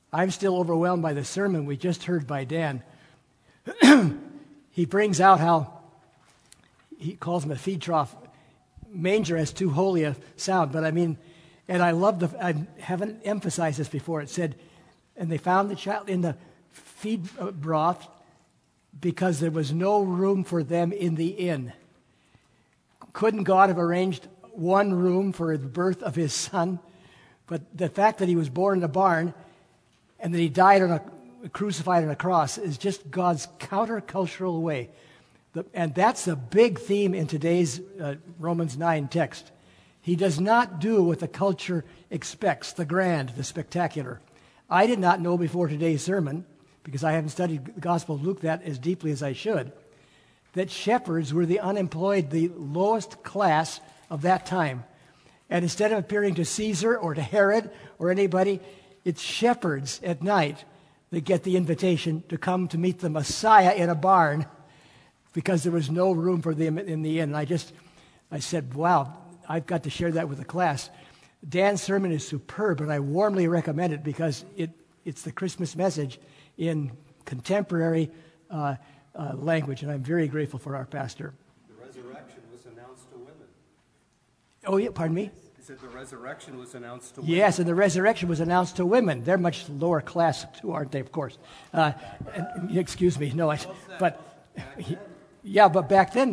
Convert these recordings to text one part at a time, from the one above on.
I'm still overwhelmed by the sermon we just heard by Dan. He brings out how he calls him a feed trough. Manger has too holy a sound, but I mean, and I haven't emphasized this before. It said, and they found the child in the feed broth because there was no room for them in the inn. Couldn't God have arranged one room for the birth of his son? But the fact that he was born in a barn and that he died crucified on a cross is just God's countercultural way. And that's a big theme in today's Romans 9 text. He does not do what the culture expects, the grand, the spectacular. I did not know before today's sermon, because I haven't studied the Gospel of Luke that as deeply as I should, that shepherds were the unemployed, the lowest class of that time. And instead of appearing to Caesar or to Herod or anybody, it's shepherds at night that get the invitation to come to meet the Messiah in a barn because there was no room for them in the inn. And I said, wow, I've got to share that with the class. Dan's sermon is superb, and I warmly recommend it because it's the Christmas message in contemporary language, and I'm very grateful for our pastor. The resurrection was announced to women. Oh, yeah, pardon me? He said the resurrection was announced to women. Yes, and the resurrection was announced to women. They're much lower class too, aren't they, of course? Excuse me, no, but back then,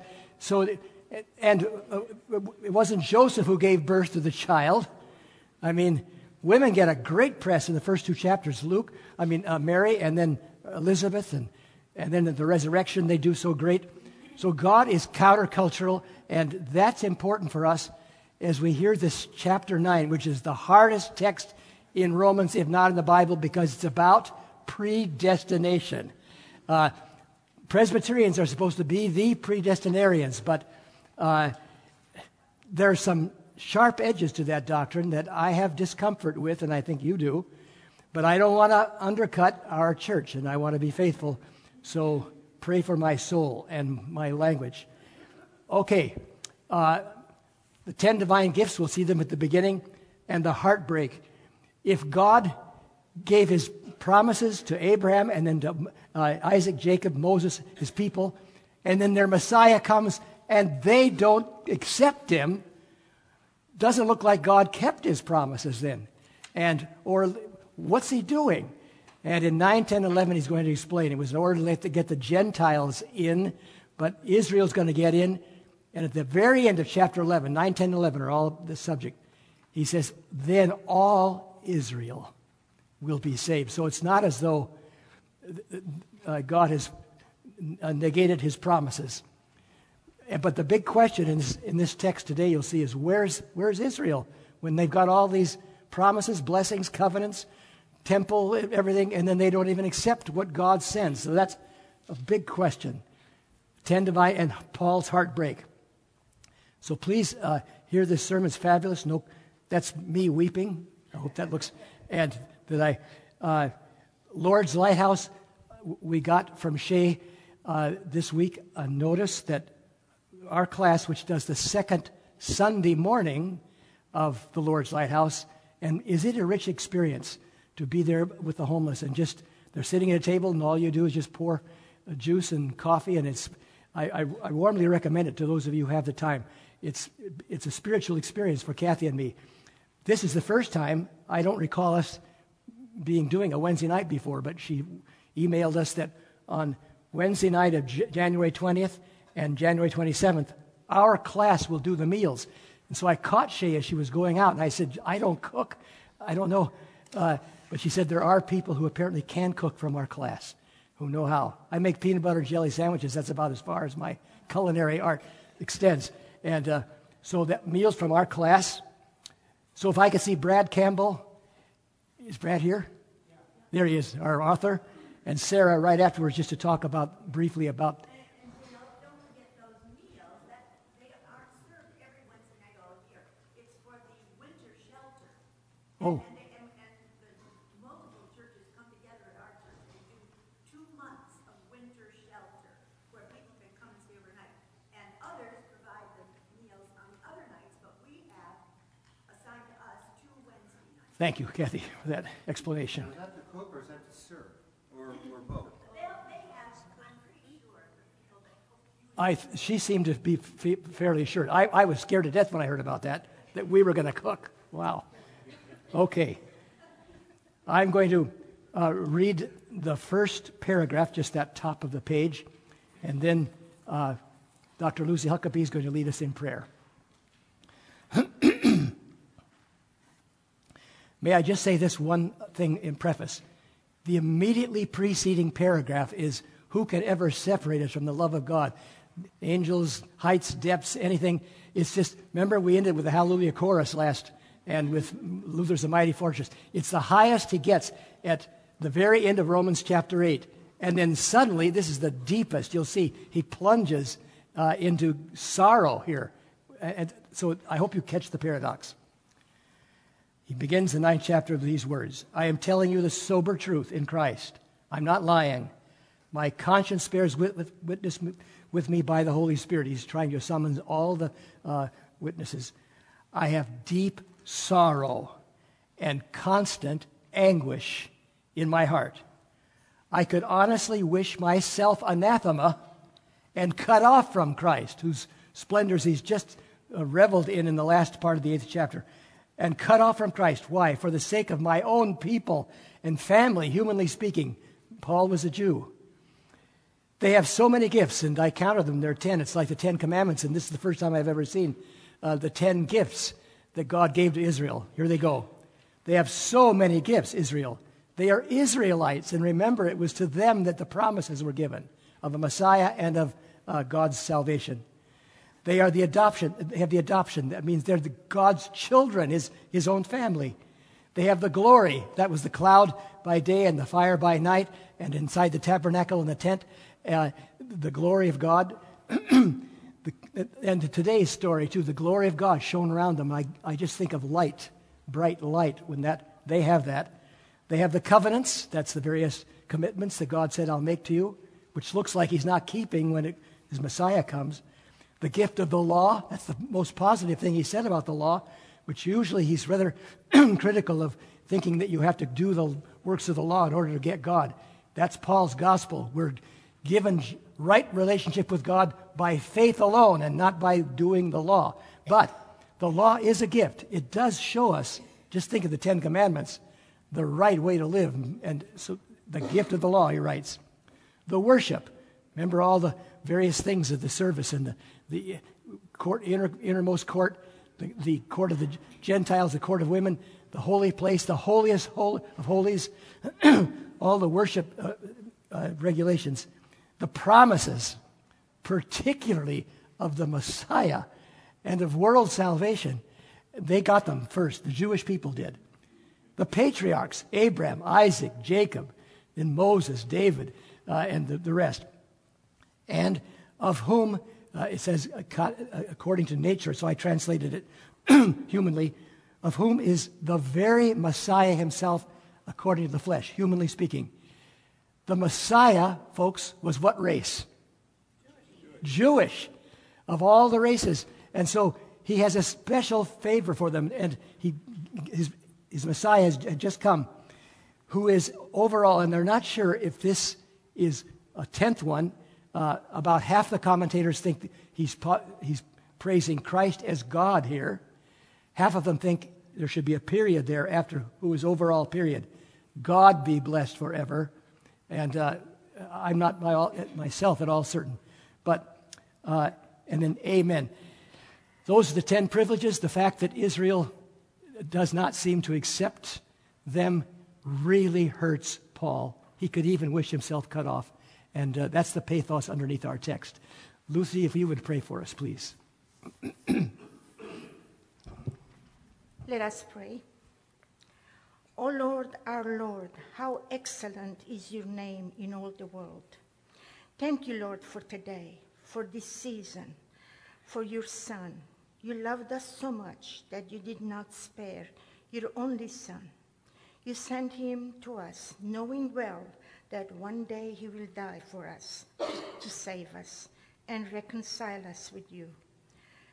it wasn't Joseph who gave birth to the child. I mean, women get a great press in the first two chapters. Mary, and then Elizabeth, and then at the resurrection they do so great. So God is countercultural, and that's important for us as we hear this chapter 9, which is the hardest text in Romans, if not in the Bible, because it's about predestination. Presbyterians are supposed to be the predestinarians, but there are some sharp edges to that doctrine that I have discomfort with, and I think you do. But I don't want to undercut our church, and I want to be faithful. So pray for my soul and my language. Okay, the 10 divine gifts, we'll see them at the beginning, and the heartbreak. If God gave his promises to Abraham and then to Isaac, Jacob, Moses, his people, and then their Messiah comes and they don't accept him, doesn't look like God kept his promises then. Or what's he doing? And in 9, 10, 11, he's going to explain. It was in order to get the Gentiles in, but Israel's going to get in. And at the very end of chapter 11, 9, 10, 11 are all the subject. He says, then all Israel will be saved. So it's not as though God has negated his promises. But the big question in this text today, you'll see, is where's Israel when they've got all these promises, blessings, covenants, temple, everything, and then they don't even accept what God sends. So that's a big question. 10 divine and Paul's heartbreak. So please hear this sermon. It's fabulous. No, that's me weeping. I hope that looks. And that Lord's Lighthouse, we got from Shay this week a notice that our class, which does the second Sunday morning of the Lord's Lighthouse, and is it a rich experience to be there with the homeless and just they're sitting at a table and all you do is just pour juice and coffee, and I warmly recommend it to those of you who have the time. It's a spiritual experience for Kathy and me. This is the first time, I don't recall us doing a Wednesday night before, but she emailed us that on Wednesday night of January 20th and January 27th, our class will do the meals. And so I caught Shay as she was going out, and I said, I don't cook. I don't know. But she said there are people who apparently can cook from our class, who know how. I make peanut butter jelly sandwiches. That's about as far as my culinary art extends. And so that meals from our class. So if I could see Brad Campbell. Is Brad here? Yeah. There he is, our author. And Sarah right afterwards just to talk briefly about. And don't forget those meals. They aren't served every Wednesday night all year. It's for the winter shelter. Oh. And the multiple churches come together at our church and do 2 months of winter shelter where people can come and stay overnight. And others provide the meals on other nights, but we have assigned to us 2 Wednesday nights. Thank you, Kathy, for that explanation. Is that to cook or is that to serve? Or both? They have, I'm pretty sure, the people that cook She seemed to be fairly assured. I was scared to death when I heard about that we were going to cook. Wow. Okay. I'm going to read the first paragraph, just that top of the page, and then Dr. Lucy Huckabee is going to lead us in prayer. May I just say this one thing in preface? The immediately preceding paragraph is, who can ever separate us from the love of God? Angels, heights, depths, anything. It's just, remember we ended with the Hallelujah chorus last, and with Luther's The Mighty Fortress. It's the highest he gets at the very end of Romans chapter 8. And then suddenly, this is the deepest. You'll see, he plunges into sorrow here. And so I hope you catch the paradox. He begins the 9th chapter with these words. I am telling you the sober truth in Christ. I'm not lying. My conscience bears witness with me by the Holy Spirit. He's trying to summon all the witnesses. I have deep sorrow and constant anguish in my heart. I could honestly wish myself anathema and cut off from Christ, whose splendors he's just reveled in the last part of the 8th chapter. And cut off from Christ. Why? For the sake of my own people and family, humanly speaking. Paul was a Jew. They have so many gifts, and I counted them. There are 10. It's like the 10 Commandments, and this is the first time I've ever seen the 10 gifts that God gave to Israel. Here they go. They have so many gifts, Israel. They are Israelites, and remember, it was to them that the promises were given of a Messiah and of God's salvation. They are the adoption. They have the adoption. That means they're God's children, his own family. They have the glory. That was the cloud by day and the fire by night, and inside the tabernacle and the tent, the glory of God. And today's story, too, the glory of God shone around them. I just think of light, bright light, when they have that. They have the covenants. That's the various commitments that God said, I'll make to you, which looks like he's not keeping when his Messiah comes. The gift of the law, that's the most positive thing he said about the law, which usually he's rather critical of, thinking that you have to do the works of the law in order to get God. That's Paul's gospel. We're given right relationship with God by faith alone and not by doing the law. But the law is a gift. It does show us, just think of the 10 Commandments, the right way to live. And so the gift of the law, he writes. The worship. Remember all the various things of the service and the court, innermost court, the court of the Gentiles, the court of women, the holy place, the holiest of holies, all the worship regulations, the promises, particularly of the Messiah and of world salvation. They got them first. The Jewish people did. The patriarchs, Abraham, Isaac, Jacob, and Moses, David, and the rest. And of whom, it says, according to nature, so I translated it humanly, of whom is the very Messiah himself, according to the flesh, humanly speaking. The Messiah, folks, was what race? Jewish. Of all the races. And so he has a special favor for them, and his Messiah has just come, who is overall, and they're not sure if this is a 10th one. About half the commentators think he's praising Christ as God here. Half of them think there should be a period there after who is overall period. God be blessed forever. And I'm not myself at all certain. But, and then amen. Those are the 10 privileges. The fact that Israel does not seem to accept them really hurts Paul. He could even wish himself cut off. And that's the pathos underneath our text. Lucy, if you would pray for us, please. Let us pray. O Lord, our Lord, how excellent is your name in all the world. Thank you, Lord, for today, for this season, for your Son. You loved us so much that you did not spare your only Son. You sent him to us, knowing well that one day he will die for us, to save us and reconcile us with you.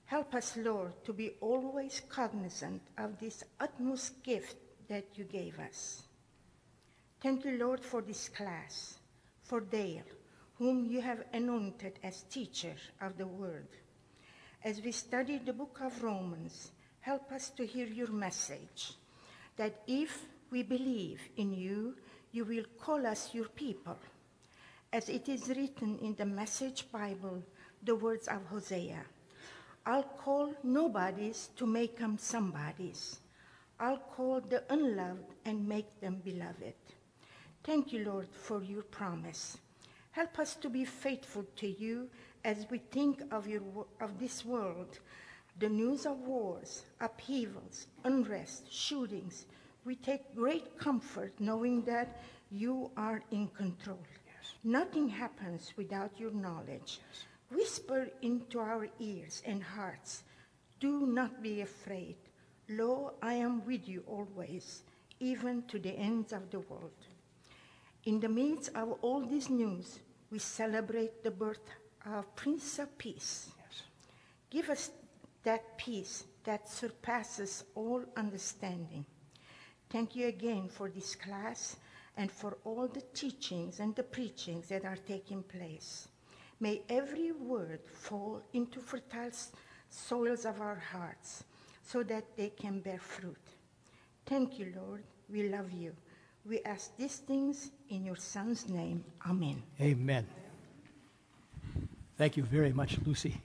Help us, Lord, to be always cognizant of this utmost gift that you gave us. Thank you, Lord, for this class, for Dale, whom you have anointed as teacher of the word. As we study the book of Romans, help us to hear your message, that if we believe in you, you will call us your people. As it is written in the Message Bible, the words of Hosea, I'll call nobodies to make them somebodies. I'll call the unloved and make them beloved. Thank you, Lord, for your promise. Help us to be faithful to you as we think of this world, the news of wars, upheavals, unrest, shootings. We take great comfort knowing that you are in control. Yes. Nothing happens without your knowledge. Yes. Whisper into our ears and hearts, do not be afraid. Lo, I am with you always, even to the ends of the world. In the midst of all this news, we celebrate the birth of Prince of Peace. Yes. Give us that peace that surpasses all understanding. Thank you again for this class and for all the teachings and the preachings that are taking place. May every word fall into fertile soils of our hearts so that they can bear fruit. Thank you, Lord. We love you. We ask these things in your Son's name. Amen. Amen. Thank you very much, Lucy.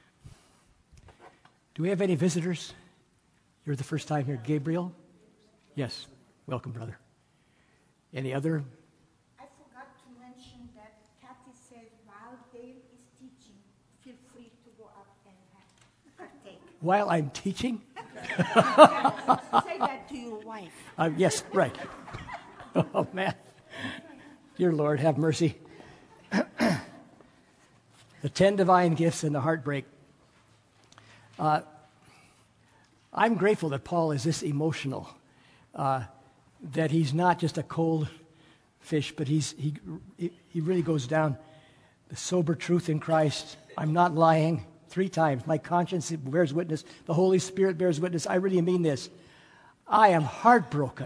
Do we have any visitors? You're the first time here. Gabriel? Yes. Welcome, brother. Any other? I forgot to mention that Kathy said while Dale is teaching, feel free to go up and partake. While I'm teaching? Say that to your wife. Yes, right. Oh, man. Dear Lord, have mercy. The 10 divine gifts and the heartbreak. I'm grateful that Paul is this emotional, that he's not just a cold fish, but he really goes down. The sober truth in Christ. I'm not lying. 3 times. My conscience bears witness. The Holy Spirit bears witness. I really mean this. I am heartbroken.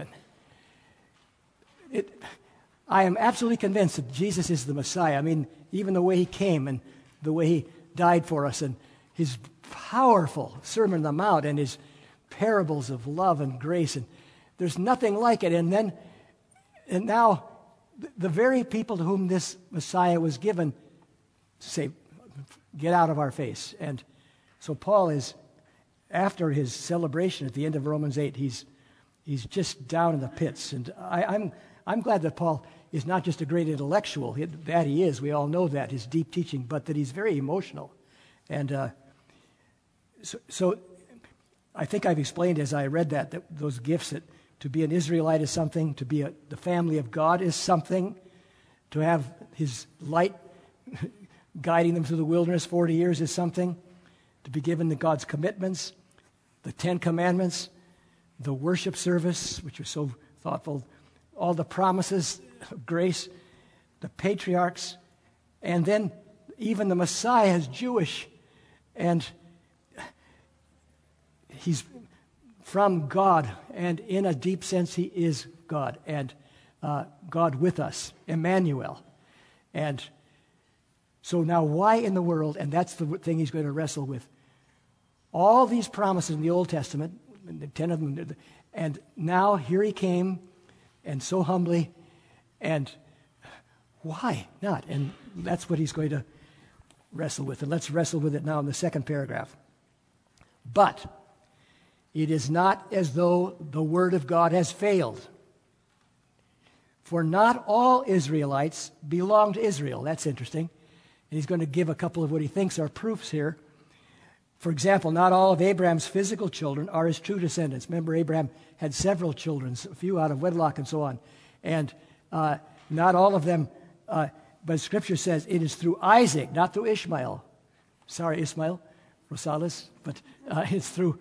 I am absolutely convinced that Jesus is the Messiah. I mean, even the way he came and the way he died for us and his powerful Sermon on the Mount and his parables of love and grace. And there's nothing like it. And now the very people to whom this Messiah was given say, get out of our face. And so Paul is, after his celebration at the end of Romans 8, he's just down in the pits. And I'm glad that Paul is not just a great intellectual, that he is, we all know that, his deep teaching, but that he's very emotional. And so I think I've explained as I read that those gifts, that to be an Israelite is something, to be the family of God is something, to have his light guiding them through the wilderness 40 years is something, to be given God's commitments, the 10 commandments, the worship service, which was so thoughtful, all the promises of grace, the patriarchs, and then even the Messiah is Jewish, and he's from God, and in a deep sense he is God, and God with us, Emmanuel. And so now why in the world, and that's the thing he's going to wrestle with, all these promises in the Old Testament, 10 of them, and now here he came, and so humbly, and why not? And that's what he's going to wrestle with. And let's wrestle with it now in the second paragraph. But it is not as though the word of God has failed. For not all Israelites belong to Israel. That's interesting. And he's going to give a couple of what he thinks are proofs here. For example, not all of Abraham's physical children are his true descendants. Remember, Abraham had several children, a few out of wedlock and so on. And not all of them, but Scripture says it is through Isaac, not through Ishmael. Sorry, Ishmael, Rosales, but it's through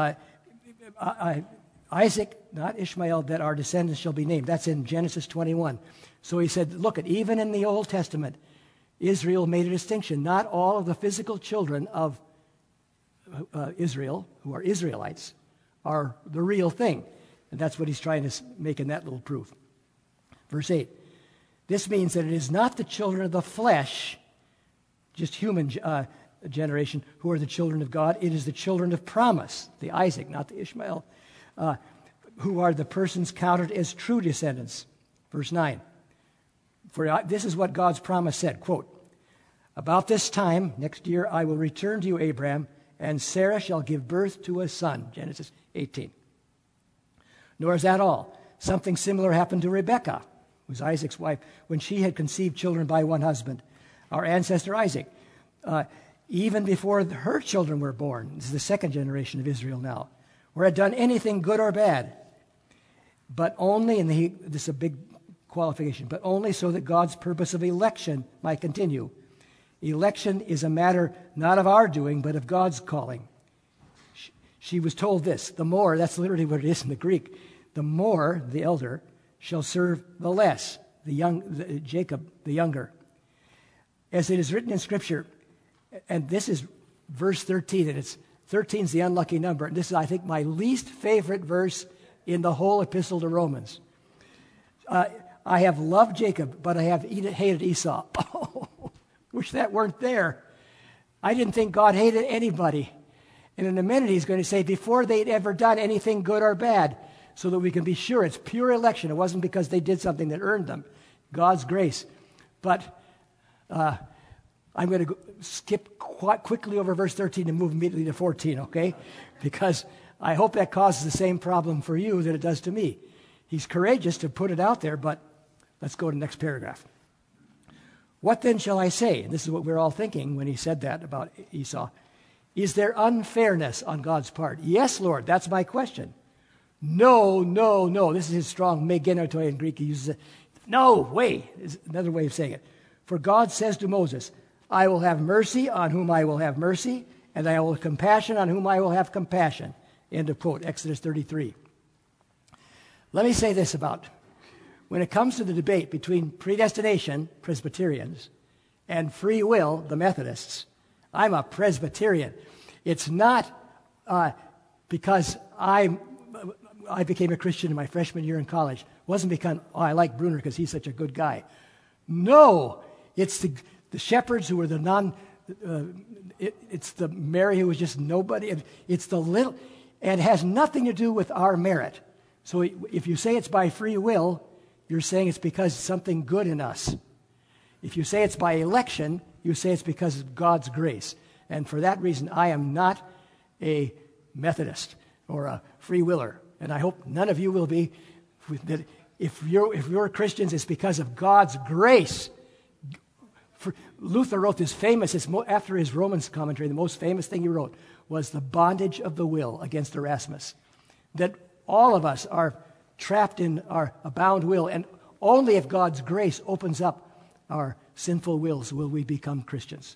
Isaac, not Ishmael, that our descendants shall be named. That's in Genesis 21. So he said, look, even in the Old Testament, Israel made a distinction. Not all of the physical children of Israel, who are Israelites, are the real thing. And that's what he's trying to make in that little proof. Verse 8. This means that it is not the children of the flesh, just human generation, who are the children of God. It is the children of promise, the Isaac, not the Ishmael, who are the persons counted as true descendants. Verse 9. For this is what God's promise said, quote, about this time, next year, I will return to you, Abraham, and Sarah shall give birth to a son. Genesis 18. Nor is that all. Something similar happened to Rebekah, who was Isaac's wife, when she had conceived children by one husband, our ancestor Isaac. Even before her children were born, this is the second generation of Israel now, or had done anything good or bad, but only, and this is a big qualification, but only so that God's purpose of election might continue. Election is a matter not of our doing, but of God's calling. She was told this, the more, that's literally what it is in the Greek, the more, the elder, shall serve the less, Jacob, the younger. As it is written in Scripture, and this is verse 13, and 13 is the unlucky number, and this is, I think, my least favorite verse in the whole epistle to Romans. I have loved Jacob, but I have hated Esau. Wish that weren't there. I didn't think God hated anybody. And in a minute he's going to say, before they'd ever done anything good or bad, so that we can be sure it's pure election. It wasn't because they did something that earned them. God's grace. But I'm going to skip quite quickly over verse 13 and move immediately to 14, okay? Because I hope that causes the same problem for you that it does to me. He's courageous to put it out there, but let's go to the next paragraph. What then shall I say? And this is what we're all thinking when he said that about Esau. Is there unfairness on God's part? Yes, Lord, that's my question. No, no, no. This is his strong megenotoi in Greek. He uses it. No way is another way of saying it. For God says to Moses, I will have mercy on whom I will have mercy, and I will have compassion on whom I will have compassion. End of quote, Exodus 33. Let me say this about when it comes to the debate between predestination, Presbyterians, and free will, the Methodists, I'm a Presbyterian. It's not because I became a Christian in my freshman year in college. It wasn't because, I like Bruner because he's such a good guy. No, it's the shepherds who were the it's the Mary who was just nobody. It's the little, and it has nothing to do with our merit. So if you say it's by free will, you're saying it's because something good in us. If you say it's by election, you say it's because of God's grace. And for that reason, I am not a Methodist or a free willer. And I hope none of you will be. That if you're Christians, it's because of God's grace. Luther wrote this famous, after his Romans commentary, the most famous thing he wrote was the bondage of the will against Erasmus. That all of us are trapped in our bound will, and only if God's grace opens up our sinful wills will we become Christians.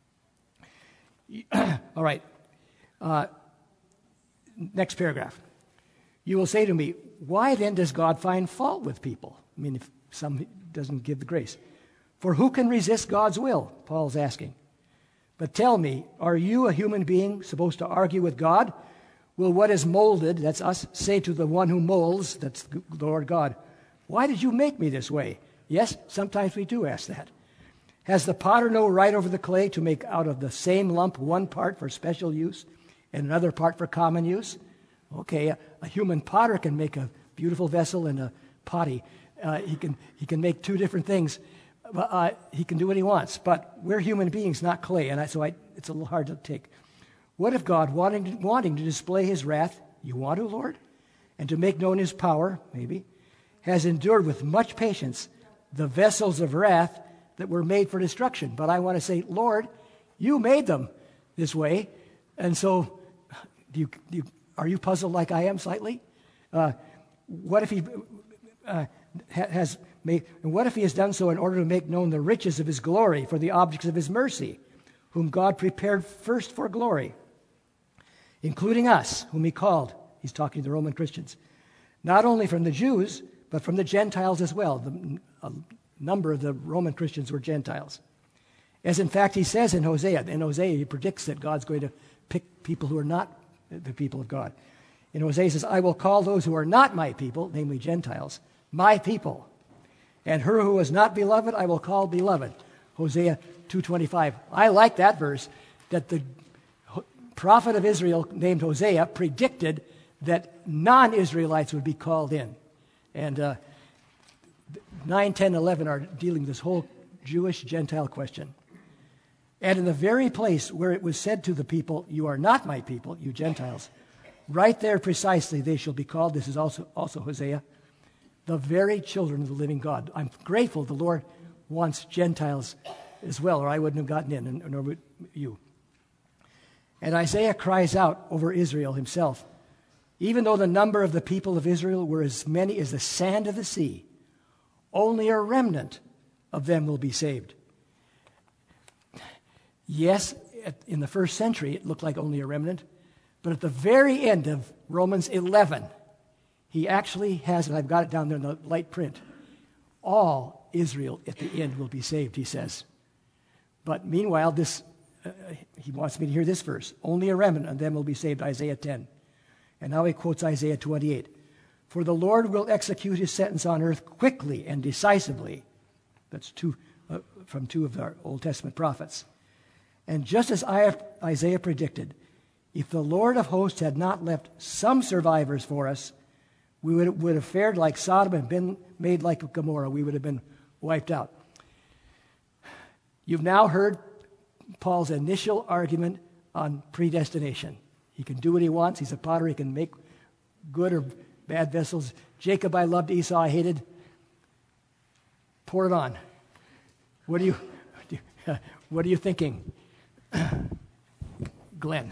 All right. Next paragraph. You will say to me, why then does God find fault with people? I mean, if some doesn't give the grace. For who can resist God's will? Paul's asking. But tell me, are you, a human being, supposed to argue with God? Will what is molded, that's us, say to the one who molds, that's the Lord God, why did you make me this way? Yes, sometimes we do ask that. Has the potter no right over the clay to make out of the same lump one part for special use and another part for common use? Okay, a human potter can make a beautiful vessel and a potty. He can make two different things. He can do what he wants. But we're human beings, not clay, and it's a little hard to take. What if God, wanting to display his wrath, you want to, Lord, and to make known his power, maybe, has endured with much patience the vessels of wrath that were made for destruction? But I want to say, Lord, you made them this way, and so are you puzzled like I am slightly? What if he has made? And what if he has done so in order to make known the riches of his glory for the objects of his mercy, whom God prepared first for glory, including us, whom he called? He's talking to the Roman Christians, not only from the Jews, but from the Gentiles as well. A number of the Roman Christians were Gentiles. As in fact he says in Hosea. In Hosea he predicts that God's going to pick people who are not the people of God. In Hosea says, I will call those who are not my people, namely Gentiles, my people. And her who is not beloved, I will call beloved. Hosea 2:25. I like that verse, that the prophet of Israel named Hosea predicted that non-Israelites would be called in. And 9, 10, 11 are dealing with this whole Jewish-Gentile question. And in the very place where it was said to the people, you are not my people, you Gentiles, right there precisely they shall be called, this is also Hosea, the very children of the living God. I'm grateful the Lord wants Gentiles as well, or I wouldn't have gotten in, and nor would you. And Isaiah cries out over Israel himself, even though the number of the people of Israel were as many as the sand of the sea, only a remnant of them will be saved. Yes, in the first century it looked like only a remnant, but at the very end of Romans 11, he actually has, and I've got it down there in the light print, all Israel at the end will be saved, he says. But meanwhile, he wants me to hear this verse, only a remnant of them will be saved, Isaiah 10. And now he quotes Isaiah 28. For the Lord will execute his sentence on earth quickly and decisively. That's from two of our Old Testament prophets. And just as Isaiah predicted, if the Lord of hosts had not left some survivors for us, we would have fared like Sodom and been made like Gomorrah. We would have been wiped out. You've now heard Paul's initial argument on predestination. He can do what he wants. He's a potter. He can make good or bad vessels. Jacob I loved, Esau I hated. Pour it on. What are you thinking, Glenn?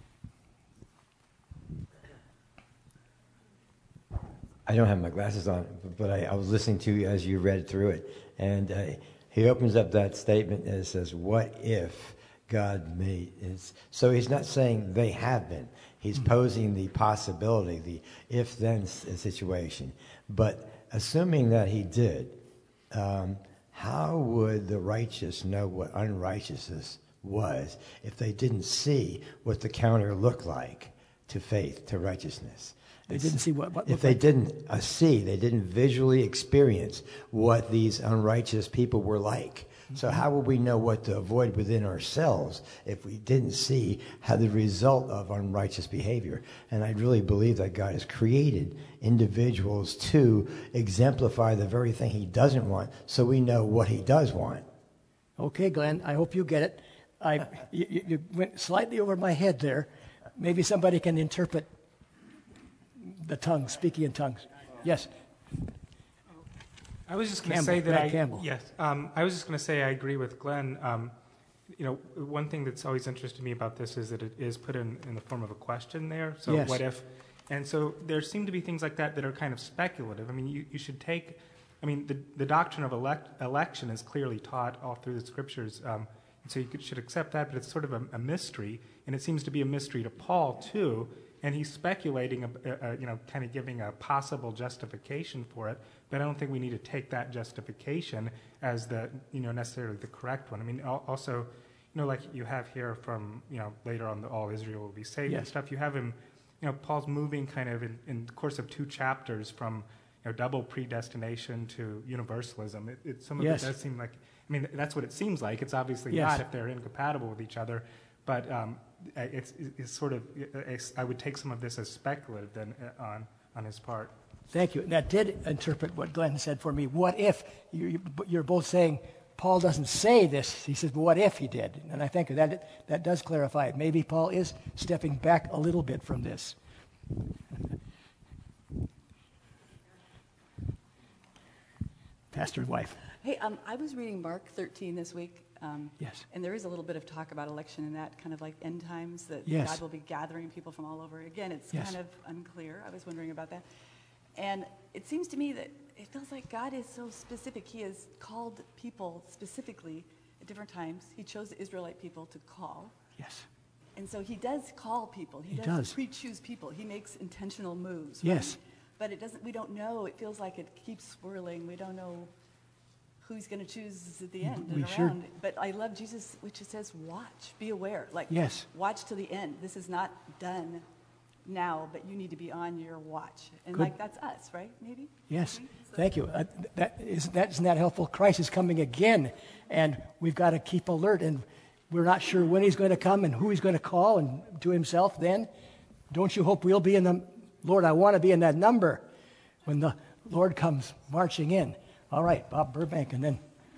I don't have my glasses on, but I was listening to you as you read through it. And he opens up that statement and says, what if God made it? So he's not saying they have been. He's posing the possibility, the if-then situation. But assuming that he did, how would the righteous know what unrighteousness was if they didn't see what the counter looked like to faith, to righteousness? They didn't see what if they didn't see, they didn't visually experience what these unrighteous people were like. So how would we know what to avoid within ourselves if we didn't see how the result of unrighteous behavior? And I really believe that God has created individuals to exemplify the very thing he doesn't want, so we know what he does want. Okay, Glenn, I hope you get it. You went slightly over my head there. Maybe somebody can interpret the tongue, speaking in tongues. Yes. I was just going to say that Campbell. Yes. I was just going to say I agree with Glenn. One thing that's always interested me about this is that it is put in the form of a question there. So yes. What if? And so there seem to be things like that are kind of speculative. I mean, you should take. I mean, the doctrine of election is clearly taught all through the scriptures. And so you should accept that, but it's sort of a mystery, and it seems to be a mystery to Paul too. And he's speculating, kind of giving a possible justification for it. But I don't think we need to take that justification as necessarily the correct one. I mean, also, like you have here from, later on, all Israel will be saved and stuff. You have him, Paul's moving kind of in the course of 2 chapters from, double predestination to universalism. Some of it does seem like, I mean, that's what it seems like. It's obviously not if they're incompatible with each other. But it's sort of, I would take some of this as speculative then on his part. Thank you. And that did interpret what Glenn said for me. What if? You're both saying Paul doesn't say this. He says, but what if he did? And I think that does clarify it. Maybe Paul is stepping back a little bit from this. Pastor's wife. Hey, I was reading Mark 13 this week. Yes. And there is a little bit of talk about election in that, kind of like end times, that God will be gathering people from all over. Again, it's kind of unclear. I was wondering about that. And it seems to me that it feels like God is so specific. He has called people specifically at different times. He chose the Israelite people to call. Yes. And so he does call people. He does pre-choose people. He makes intentional moves. Yes. Right? But we don't know. It feels like it keeps swirling. We don't know who he's going to choose at the end We and sure- around. But I love Jesus, which it says, watch, be aware. Like, Yes. watch till the end. This is not done now, but you need to be on your watch. And Good. like, that's us, right? Maybe? Yes, thank you. Isn't that helpful? Christ is coming again, and we've got to keep alert, and we're not sure when he's going to come and who he's going to call and to himself then. Don't you hope we'll be in the, Lord, I want to be in that number when the Lord comes marching in. All right, Bob Burbank, and then.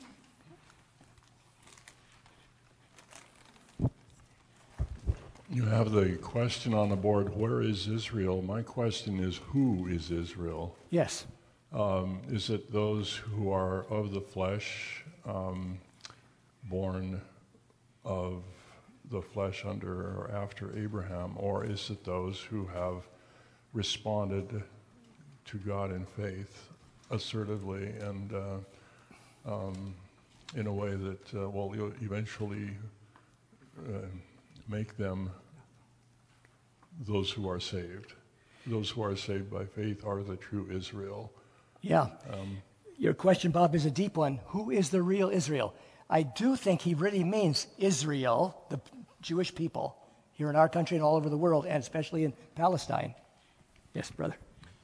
You have the question on the board, where is Israel? My question is, who is Israel? Yes. Is it those who are of the flesh, born of the flesh under or after Abraham, or is it those who have responded to God in faith assertively and in a way that will eventually make them those who are saved? Those who are saved by faith are the true Israel. Yeah. Your question, Bob, is a deep one. Who is the real Israel? I do think he really means Israel, the Jewish people, here in our country and all over the world, and especially in Palestine. Yes, brother.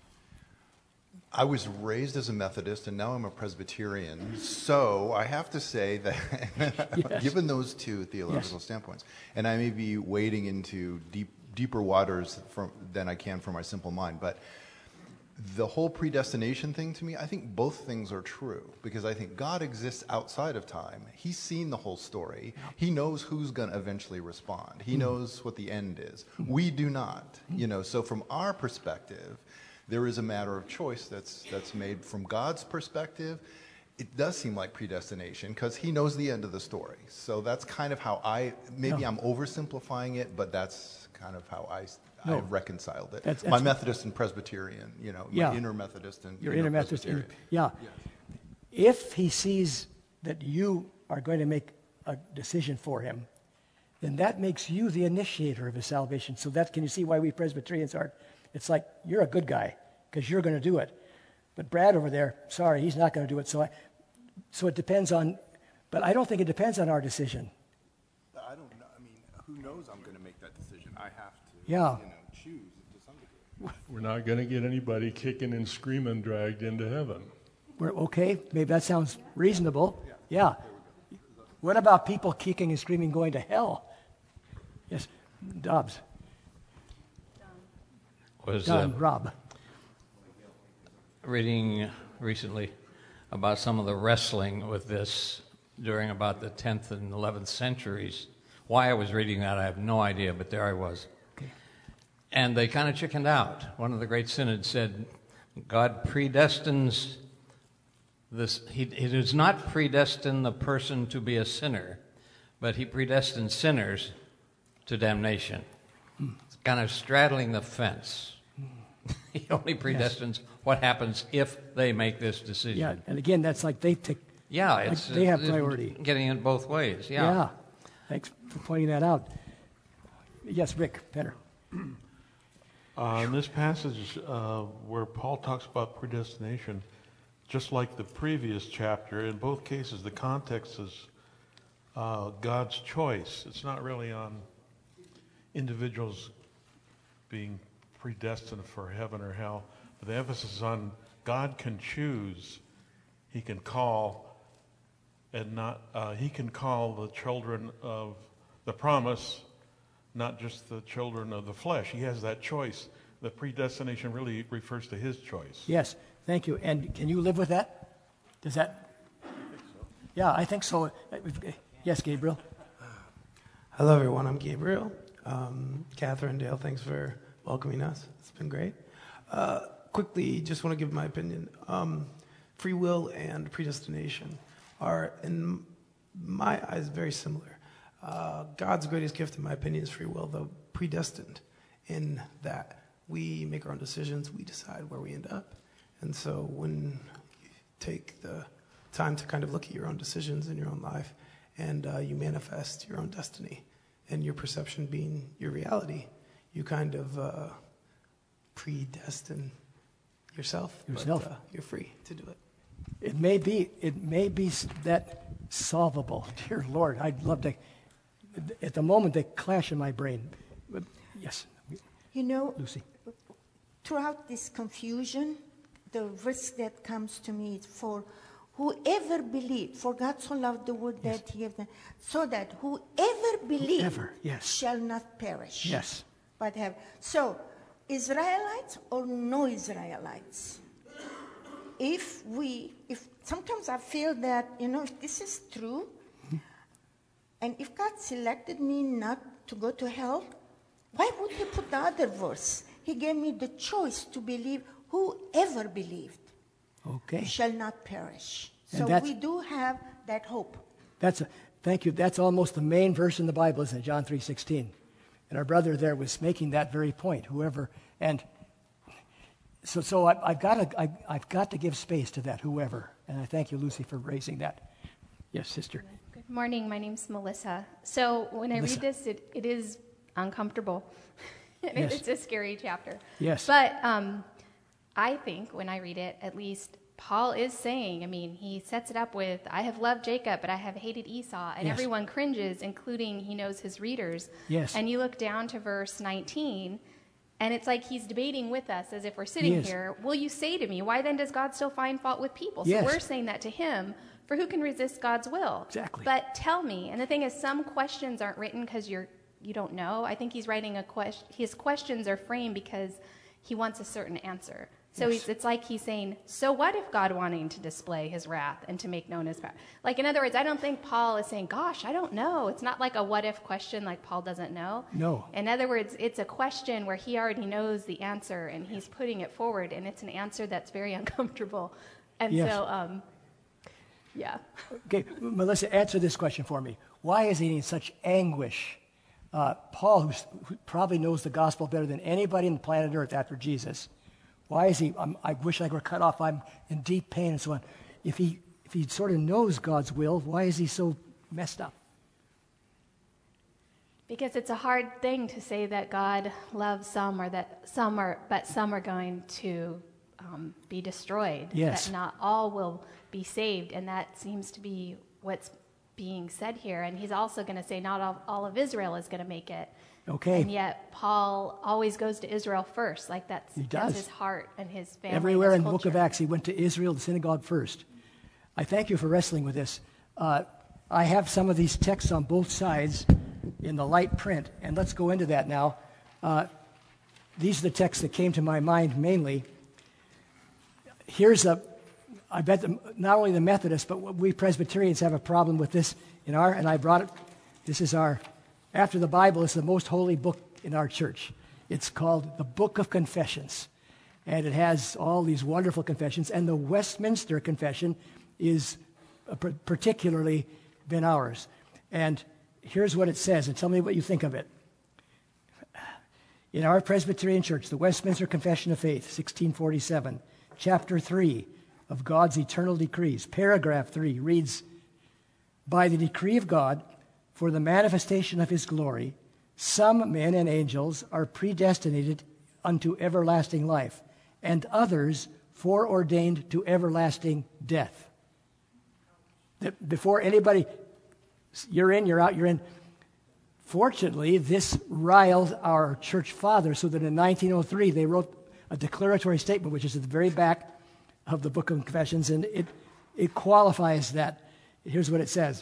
I was raised as a Methodist, and now I'm a Presbyterian. So I have to say that, Yes. given those two theological standpoints, and I may be wading into deeper waters than I can for my simple mind, but the whole predestination thing, to me, I think both things are true, because I think God exists outside of time. He's seen the whole story. He knows who's going to eventually respond. He knows what the end is. We do not. So from our perspective, there is a matter of choice that's made. From God's perspective, it does seem like predestination, because he knows the end of the story. So that's kind of how I'm oversimplifying it, but that's kind of how I reconciled it. That's my Methodist and Presbyterian, my inner Methodist and your inner Methodist. Presbyterian. Yeah. If he sees that you are going to make a decision for him, then that makes you the initiator of his salvation. So can you see why we Presbyterians are? It's like, you're a good guy because you're going to do it. But Brad over there, sorry, he's not going to do it. So it depends on, but I don't think it depends on our decision. I don't know. I mean, who knows I'm going to make that decision? I have to choose to some degree. We're not going to get anybody kicking and screaming dragged into heaven. Okay, maybe that sounds reasonable. Yeah. What about people kicking and screaming going to hell? Yes, Dobbs. Rob. Reading recently about some of the wrestling with this during about the 10th and 11th centuries. Why I was reading that, I have no idea, but there I was. Okay. And they kind of chickened out. One of the great synods said, God predestines this. He does not predestine the person to be a sinner, but he predestines sinners to damnation. It's kind of straddling the fence. He only predestines what happens if they make this decision. Yeah, and again, that's like they take. Yeah, they have priority. Getting it both ways. Yeah. Thanks for pointing that out. Yes, Rick Penner. In this passage where Paul talks about predestination, just like the previous chapter, in both cases the context is God's choice. It's not really on individuals being predestined for heaven or hell, but the emphasis is on God can choose. He can call, and not he can call the children of the promise, not just the children of the flesh. He has that choice. The predestination really refers to his choice. Yes, thank you. And can you live with that? Does that? I think so. Yeah, I think so. Yes, Gabriel. Hello, everyone. I'm Gabriel. Catherine, Dale, thanks for welcoming us. It's been great. Quickly, just want to give my opinion. Free will and predestination are, in my eyes, very similar. God's greatest gift, in my opinion, is free will, though predestined in that we make our own decisions, we decide where we end up. And so when you take the time to kind of look at your own decisions in your own life and you manifest your own destiny and your perception being your reality, you kind of predestine yourself. But, you're free to do it. It may be that solvable. Dear Lord, I'd love to. At the moment, they clash in my brain. But yes. You know, Lucy. Throughout this confusion, the verse that comes to me is for whoever believed, for God so loved the world that he gave them, so that whoever believed shall not perish. Yes. But have. So, Israelites or no Israelites? If sometimes I feel that, if this is true, and if God selected me not to go to hell, why would he put the other verse? He gave me the choice to believe. Whoever believed shall not perish. And so we do have that hope. Thank you. That's almost the main verse in the Bible, isn't it? John 3:16. And our brother there was making that very point. Whoever, and so I've got to give space to that. Whoever, and I thank you, Lucy, for raising that. Yes, sister. Good morning. My name's Melissa. So when I read this, it is uncomfortable. It's a scary chapter. Yes. But I think when I read it, at least Paul is saying, he sets it up with, I have loved Jacob, but I have hated Esau. And everyone cringes, including he knows his readers. Yes. And you look down to verse 19, and it's like he's debating with us as if we're sitting here. Will you say to me, why then does God still find fault with people? So we're saying that to him, for who can resist God's will? Exactly. But tell me, and the thing is, some questions aren't written because you don't know. I think he's writing his questions are framed because he wants a certain answer. So it's like he's saying, so what if God wanting to display his wrath and to make known his power? Like, in other words, I don't think Paul is saying, gosh, I don't know. It's not like a what if question like Paul doesn't know. No. In other words, it's a question where he already knows the answer and he's putting it forward, and it's an answer that's very uncomfortable. And so, Okay, Melissa, answer this question for me. Why is he in such anguish? Paul, who probably knows the gospel better than anybody on planet Earth after Jesus, why is he, I wish I were cut off, I'm in deep pain and so on. If he sort of knows God's will, why is he so messed up? Because it's a hard thing to say that God loves some, or that some are going to be destroyed. Yes. That not all will be saved, and that seems to be what's being said here. And he's also going to say not all of Israel is going to make it. Okay. And yet Paul always goes to Israel first. Like that's his heart and his family. Everywhere and his in the book of Acts, he went to Israel, the synagogue first. I thank you for wrestling with this. I have some of these texts on both sides in the light print, and let's go into that now. These are the texts that came to my mind mainly. I bet not only the Methodists, but we Presbyterians have a problem with this and I brought it, this is after the Bible, it's the most holy book in our church. It's called the Book of Confessions, and it has all these wonderful confessions, and the Westminster Confession is particularly been ours. And here's what it says, and tell me what you think of it. In our Presbyterian Church, the Westminster Confession of Faith, 1647, Chapter 3 of God's Eternal Decrees, Paragraph 3 reads, by the decree of God, for the manifestation of his glory, some men and angels are predestinated unto everlasting life, and others foreordained to everlasting death. Before anybody, you're in, you're out, you're in. Fortunately, this riled our church fathers so that in 1903 they wrote a declaratory statement, which is at the very back of the Book of Confessions, and it qualifies that. Here's what it says.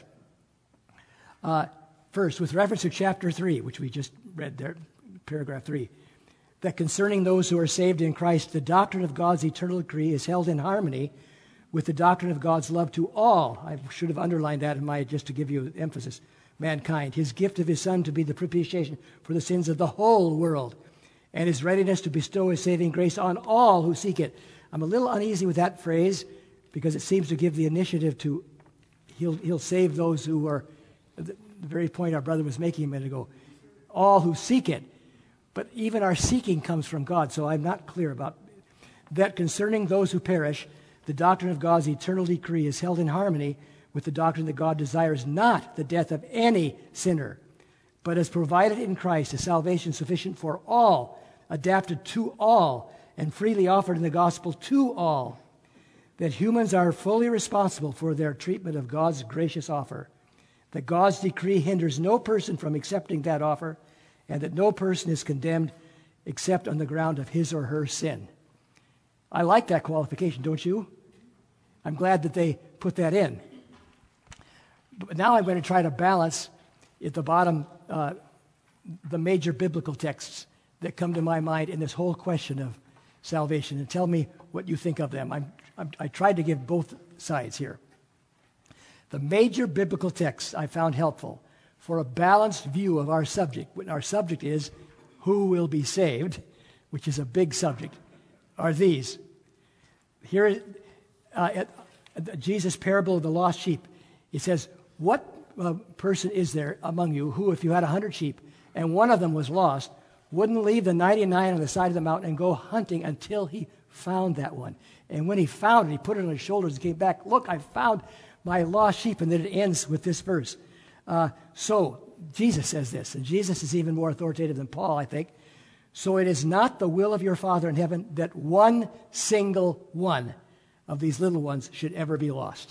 First, with reference to chapter 3, which we just read there, paragraph 3, that concerning those who are saved in Christ, the doctrine of God's eternal decree is held in harmony with the doctrine of God's love to all. I should have underlined that just to give you emphasis. Mankind, his gift of his Son to be the propitiation for the sins of the whole world, and his readiness to bestow his saving grace on all who seek it. I'm a little uneasy with that phrase because it seems to give the initiative to he'll save those who are, the very point our brother was making a minute ago, all who seek it. But even our seeking comes from God, so I'm not clear about that. Concerning those who perish, the doctrine of God's eternal decree is held in harmony with the doctrine that God desires not the death of any sinner, but has provided in Christ a salvation sufficient for all, adapted to all, and freely offered in the gospel to all. that humans are fully responsible for their treatment of God's gracious offer, that God's decree hinders no person from accepting that offer, and that no person is condemned except on the ground of his or her sin. I like that qualification, don't you? I'm glad that they put that in. But now I'm going to try to balance at the bottom the major biblical texts that come to my mind in this whole question of salvation, and tell me what you think of them. I tried to give both sides here. The major biblical texts I found helpful for a balanced view of our subject. When our subject is who will be saved, which is a big subject, are these. Here, at Jesus' parable of the lost sheep, he says, what person is there among you who, if you had 100 sheep and one of them was lost, wouldn't leave the 99 on the side of the mountain and go hunting until he found that one? And when he found it, he put it on his shoulders and came back. Look, I found my lost sheep. And then it ends with this verse. So Jesus says this, and Jesus is even more authoritative than Paul, I think. So it is not the will of your Father in heaven that one single one of these little ones should ever be lost.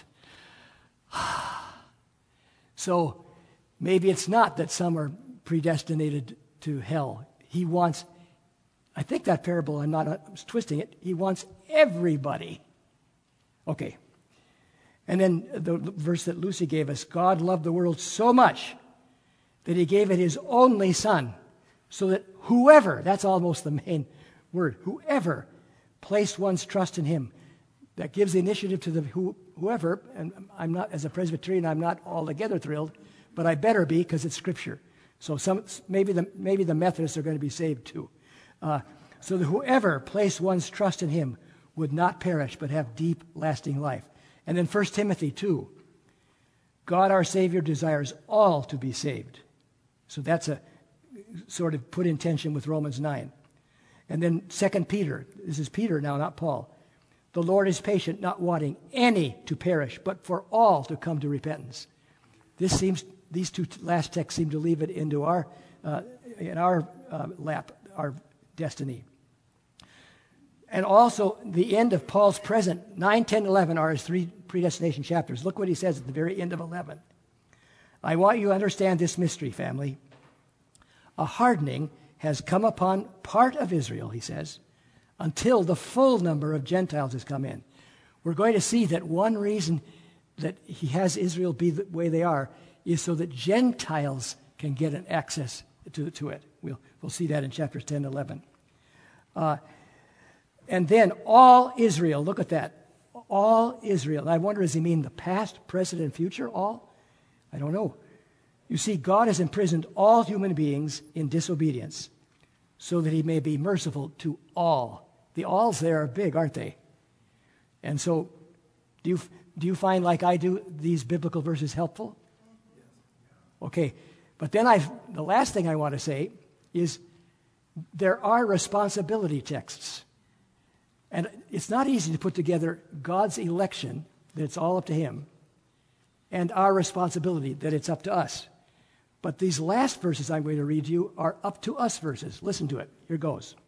So maybe it's not that some are predestinated to hell. He wants, I think that parable, I'm twisting it, he wants everybody. Okay. And then the verse that Lucy gave us, God loved the world so much that he gave it his only son, so that whoever, that's almost the main word, whoever placed one's trust in him, that gives the initiative to the whoever, and I'm not, as a Presbyterian, I'm not altogether thrilled, but I better be because it's Scripture. So maybe the Methodists are going to be saved too. So that whoever placed one's trust in him would not perish but have deep, lasting life. And then 1 Timothy 2, God our Savior desires all to be saved. So that's a sort of put in tension with Romans 9. And then 2 Peter, this is Peter now, not Paul. The Lord is patient, not wanting any to perish, but for all to come to repentance. These two last texts seem to leave it into our lap, our destiny. And also the end of Paul's present, 9, 10, 11 are his three predestination chapters. Look what he says at the very end of 11. I want you to understand this mystery, family. A hardening has come upon part of Israel, he says, until the full number of Gentiles has come in. We're going to see that one reason that he has Israel be the way they are is so that Gentiles can get an access to it. We'll see that in chapters 10 and 11. And then all Israel, look at that. All Israel. I wonder, does he mean the past, present, and future? All? I don't know. You see, God has imprisoned all human beings in disobedience so that he may be merciful to all. The alls there are big, aren't they? And so, do you find, like I do, these biblical verses helpful? Okay, but then the last thing I want to say is there are responsibility texts. And it's not easy to put together God's election, that it's all up to him, and our responsibility, that it's up to us. But these last verses I'm going to read you are up to us verses. Listen to it. Here goes.